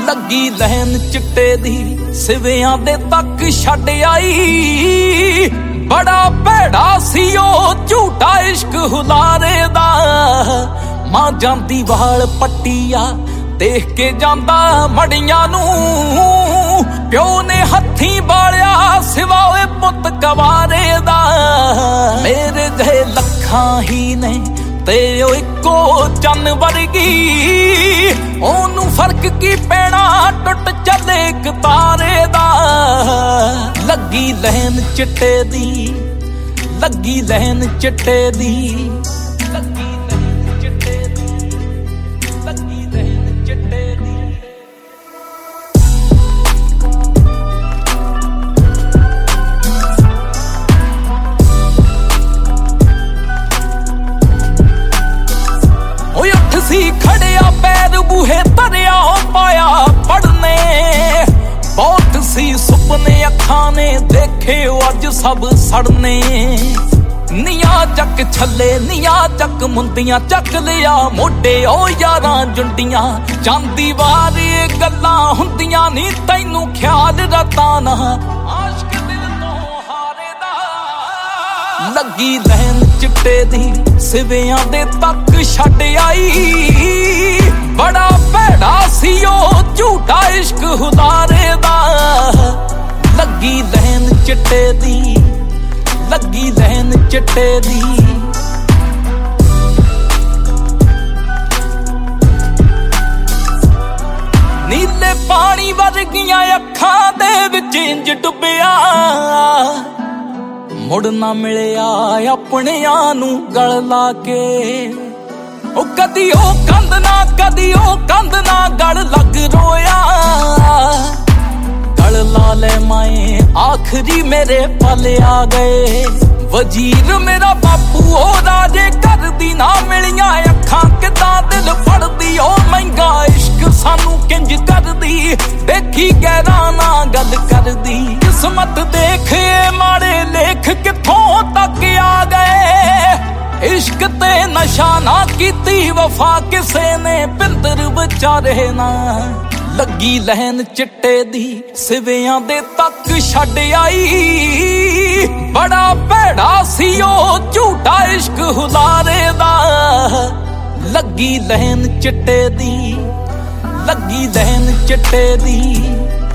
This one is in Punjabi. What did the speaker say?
ਲੱਗੀ ਲਹਿਨ ਚਿੱਟੇ ਦੀ ਸਿਵਿਆਂ ਦੇ ਤੱਕ ਛੱਡ ਆਈ। ਬੜਾ ਭੈੜਾ ਸੀ ਉਹ ਝੂਠਾ ਇਸ਼ਕ ਹੁਲਾਰੇ ਦਾ। ਮਾਂ ਜਾਂਦੀ ਵਾਲ ਪੱਟੀਆ ਦੇਖ ਕੇ ਜਾਂਦਾ ਮੜੀਆਂ ਨੂੰ। ਪਿਓ ਨੇ ਹੱਥੀਂ ਬਾਲਿਆ ਸਿਵਾ ਓਏ ਪੁੱਤ ਕਵਾਰੇ ਦਾ। ਮੇਰੇ ਜਿਹੇ ਲੱਖਾਂ ਹੀ ਨੇ ਤੇ ਉਹ ਇੱਕੋ ਚੰਨ ਵਰਗੀ। ਉਹਨੂੰ ਫਰਕ ਕੀ ਪੈਣਾ ਟੁੱਟ ਚੱਲੇ ਇੱਕ ਤਾਰੇ ਦਾ। ਲੱਗੀ ਲਹਿਨ ਚਿੱਟੇ ਦੀ, ਲੱਗੀ ਲਹਿਨ ਚਿੱਟੇ ਦੀ, ਲੱਗੀ ਲਹਿਨ ਚਿੱਟੇ ਦੀ, ਲੱਗੀ ਲਹਿਨ ਚਿੱਟੇ ਦੀ। ਸੀ ਖੜਿਆ ਪੈਰ ਬੂਹੇ ਧਰਿਆ ਪਾਇਆ ਪੜਨੇ। ਬਹੁਤ ਸੀ ਸੁਪਨੇ ਅੱਖਾਂ ਨੇ ਦੇਖੇ ਅੱਜ ਸਭ ਸੜਨੇ। ਨੀਆਂ ਚੱਕ ਛੱਲੇ ਨੀਆਂ ਚੱਕ ਮੁੰਦੀਆਂ ਚੱਕ ਲਿਆ ਮੋਢੇ ਉਹ ਯਾਰਾਂ ਜੁੰਡੀਆਂ। ਜਾਂਦੀ ਵਾਰ ਇਹ ਗੱਲਾਂ ਹੁੰਦੀਆਂ ਨੀ ਤੈਨੂੰ ਖਿਆਲ ਰਤਾ ਨਾ। ਆਸ਼ਕ ਦਿਲ ਤੋਂ ਹਾਰੇ ਦਾ। ਲੱਗੀ ਲਹਿਨ ਚਿੱਟੇ ਦੀ ਸਿਵਿਆਂ ਦੇ ਤੱਕ ਛੱਡ ਆਈ। ਬੜਾ ਭੈੜਾ ਸੀ ਉਹ ਝੂਠਾ ਇਸ਼ਕ ਹੁਲਾਰੇ ਦਾ। ਲੱਗੀ ਲਹਿਨ ਚਿੱਟੇ ਦੀ, ਲੱਗੀ ਲਹਿਨ ਚਿੱਟੇ ਦੀ। ਨੀਲੇ ਪਾਣੀ ਵਰਗੀਆਂ ਅੱਖਾਂ ਦੇ ਵਿੱਚ ਇੰਜ ਡੁੱਬਿਆ। ਮੁੜ ਨਾ ਮਿਲਿਆ ਆਪਣਿਆਂ ਨੂੰ ਗਲ ਲਾ ਕੇ। ਉਹ ਕਦੀ ਉਹ ਕੰਧ ਨਾ ਕਦੀ ਉਹ ਕੰਧ ਨਾ ਗਲ ਲੱਗ ਰੋਇਆ। ਗਲ ਲਾ ਲੈ ਮਾਏ ਆਖਰੀ ਮੇਰੇ ਪਲ ਆ ਗਏ। ਵਜ਼ੀਰ ਮੇਰਾ ਬਾਪੂ ਉਹ ਰਾਜੇ ਘਰ ਦੀ ਨਾ ਮਿਲੀਆਂ ਅੱਖਾਂ ਕਿਦਾਂ ਦਿਲ ਫੜਦੀ। ਉਹ ਮਹਿੰਗਾ ਇਸ਼ਕ ਸਾਨੂੰ ਕਿੰਜ ਕਰਦੀ ਦੇਖੀ ਗਹਿਰਾ ਨਾ ਗੱਲ ਕਰਦੀ। ਕਿਸਮਤ ਦੇਖੇ ਮਾੜੇ ਲੇਖ ਕਿੱਥੋਂ ਤੱਕ ਆ ਗਏ। ਇਸ਼ਕ ਤੇ ਨਸ਼ਾ ਨਾ ਕੀਤੀ ਵਫਾ ਕਿਸੇ ਨੇ ਪਿੰਦਰ ਵਿਚਾਰੇ ਨਾ। ਲੱਗੀ ਲਹਿਨ ਚਿੱਟੇ ਦੀ ਸਿਵਿਆਂ ਦੇ ਤੱਕ ਛੱਡ ਆਈ। ਬੜਾ ਭੈੜਾ ਸੀ ਉਹ ਝੂਠਾ ਇਸ਼ਕ ਹੁਲਾਰੇ ਦਾ। ਲੱਗੀ ਲਹਿਨ ਚਿੱਟੇ ਦੀ, ਲੱਗੀ ਲਹਿਨ ਚਿੱਟੇ ਦੀ।